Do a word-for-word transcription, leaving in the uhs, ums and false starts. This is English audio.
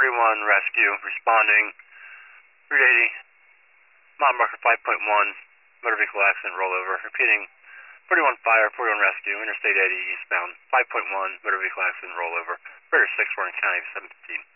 forty-one rescue, responding, Route eighty, mile marker five point one, motor vehicle accident rollover. Repeating, forty-one fire, forty-one rescue, Interstate eighty eastbound, five point one, motor vehicle accident rollover. Operator six, Warren County, seven fifteen.